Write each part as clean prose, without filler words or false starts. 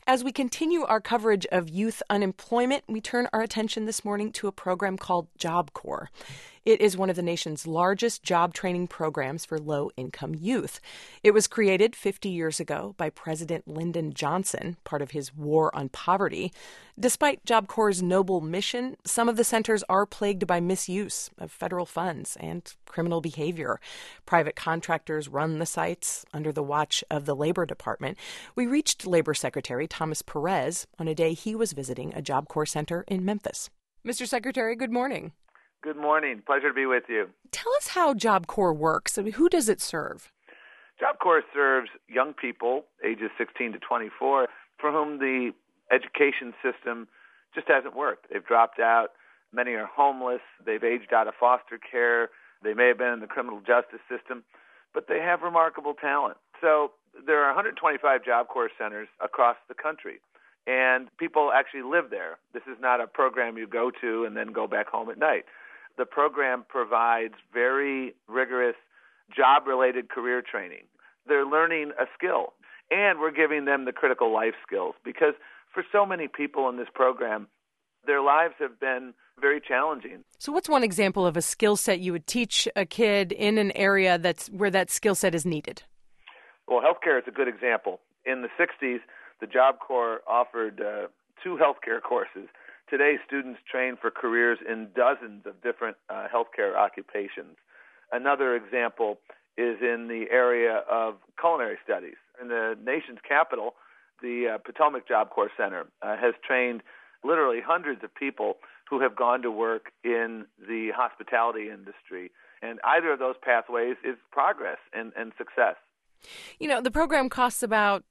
As we continue our coverage of youth unemployment, we turn our attention this morning to a program called Job Corps. It is one of the nation's largest job training programs for low-income youth. It was created 50 years ago by President Lyndon Johnson, part of his war on poverty. Despite Job Corps' noble mission, some of the centers are plagued by misuse of federal funds and criminal behavior. Private contractors run the sites under the watch of the Labor Department. We reached Labor Secretary Thomas Perez on a day he was visiting a Job Corps center in Memphis. Mr. Secretary, good morning. Good morning. Pleasure to be with you. Tell us how Job Corps works. I mean, who does it serve? Job Corps serves young people, ages 16 to 24, for whom the education system just hasn't worked. They've dropped out. Many are homeless. They've aged out of foster care. They may have been in the criminal justice system, but they have remarkable talent. So there are 125 Job Corps centers across the country, and people actually live there. This is not a program you go to and then go back home at night. The program provides very rigorous job-related career training. They're learning a skill, and we're giving them the critical life skills because for so many people in this program, their lives have been very challenging. So what's one example of a skill set you would teach a kid in an area where that skill set is needed? Well, healthcare is a good example. In the 60s, the Job Corps offered 2 healthcare courses. Today, students train for careers in dozens of different healthcare occupations. Another example is in the area of culinary studies. In the nation's capital, the Potomac Job Corps Center has trained literally hundreds of people who have gone to work in the hospitality industry. And either of those pathways is progress and success. You know, the program costs about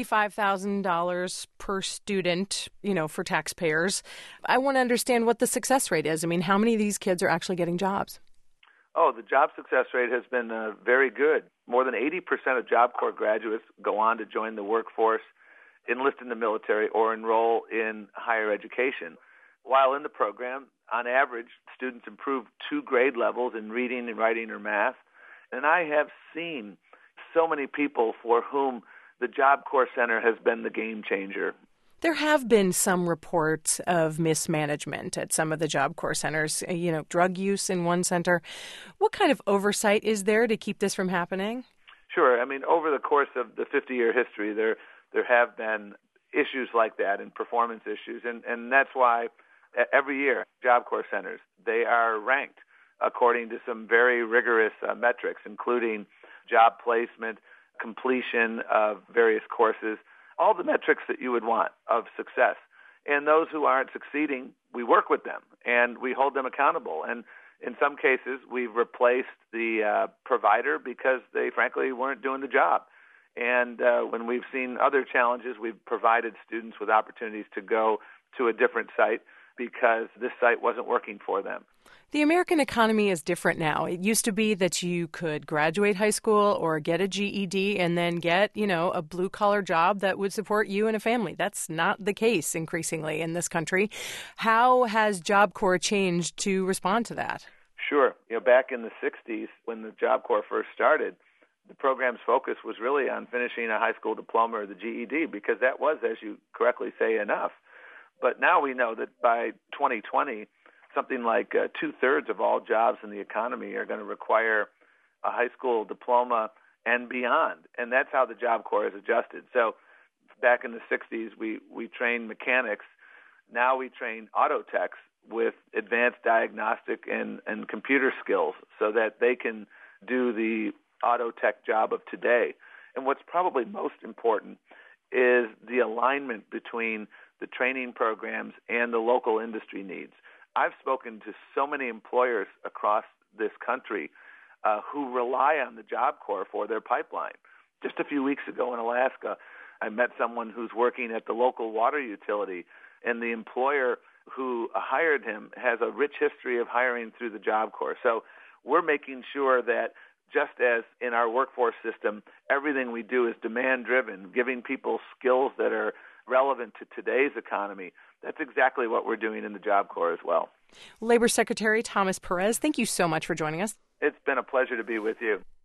$45,000 per student, for taxpayers. I want to understand what the success rate is. I mean, how many of these kids are actually getting jobs? Oh, the job success rate has been very good. More than 80% of Job Corps graduates go on to join the workforce, enlist in the military, or enroll in higher education. While in the program, on average, students improve 2 grade levels in reading and writing or math. And I have seen so many people for whom the Job Corps Center has been the game changer. There have been some reports of mismanagement at some of the Job Corps centers, drug use in one center. What kind of oversight is there to keep this from happening? Sure. I mean, over the course of the 50-year history, there have been issues like that and performance issues, and that's why every year Job Corps centers, they are ranked according to some very rigorous metrics, including job placement, completion of various courses, all the metrics that you would want of success. And those who aren't succeeding, we work with them and we hold them accountable. And in some cases, we've replaced the provider because they frankly weren't doing the job. And when we've seen other challenges, we've provided students with opportunities to go to a different site because this site wasn't working for them. The American economy is different now. It used to be that you could graduate high school or get a GED and then get, a blue-collar job that would support you and a family. That's not the case increasingly in this country. How has Job Corps changed to respond to that? Sure. Back in the 60s, when the Job Corps first started, the program's focus was really on finishing a high school diploma or the GED because that was, as you correctly say, enough. But now we know that by 2020, something like 2/3 of all jobs in the economy are going to require a high school diploma and beyond. And that's how the Job Corps has adjusted. So back in the 60s, we trained mechanics. Now we train auto techs with advanced diagnostic and computer skills so that they can do the auto tech job of today. And what's probably most important is the alignment between the training programs and the local industry needs. I've spoken to so many employers across this country who rely on the Job Corps for their pipeline. Just a few weeks ago in Alaska, I met someone who's working at the local water utility, and the employer who hired him has a rich history of hiring through the Job Corps. So we're making sure that just as in our workforce system, everything we do is demand-driven, giving people skills that are relevant to today's economy. That's exactly what we're doing in the Job Corps as well. Labor Secretary Thomas Perez, thank you so much for joining us. It's been a pleasure to be with you.